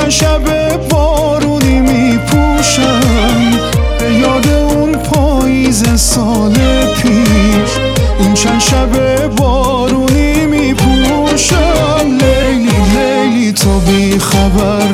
چند شب بارونی میپوشم به یاد اون پاییز سال پیش. این چند شب بارونی میپوشم. لیلی لیلی تو بی خبر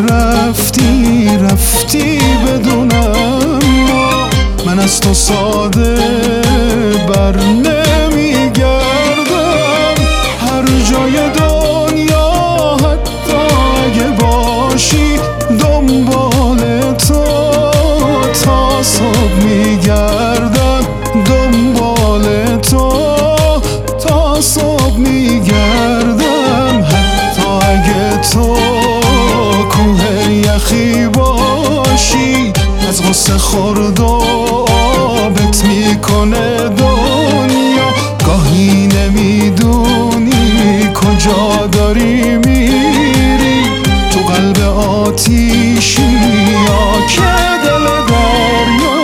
رفتی بدونم من از تو ساده بر نمیگردم. هر جای دنیا حتی اگه باشی دنبال تو تا صبح میگردم. دنبال تو تا صبح میگردم. حتی اگه تو کوه یخی باشی از غصه خورد و آبت میکنه دنیا. گاهی نمیدونی کجا داری میری، تو قلب آتیشی یا که دل دریا.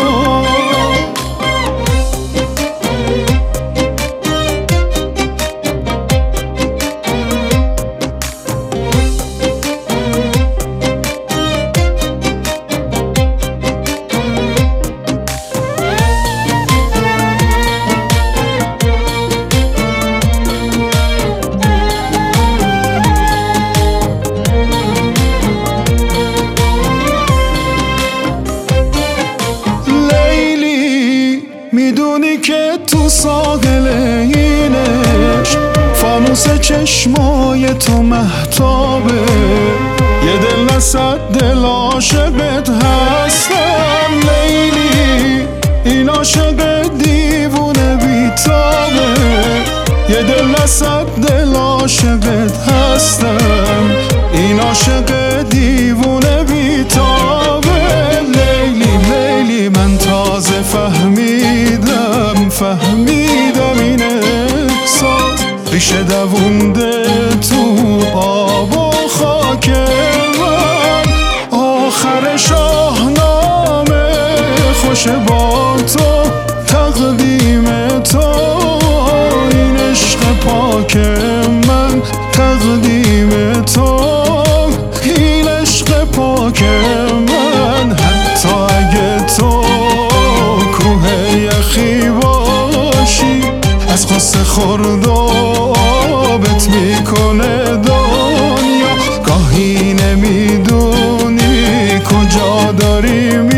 میدونی که تو ساحل اینش فانوس چشمای تو مهتابه. یه دل نصد دل عاشقت هستم لیلی. این عاشق دیوونه بیتابه. یه دل نصد دل عاشقت هستم. این عاشق دیوونه بیتابه. لیلی لیلی من تازه فهمیدم این احساس ریشه دوونده تو آب و خاک من. آخر شاهنامه خوش با تو تقدیم تو. این عشق پاک من تقدیم تو. این عشق پاک من. حتی اگه تو کوه یخی باشی از غصه خورد و آبت میکنه دنیا. گاهی نمیدونی کجا داری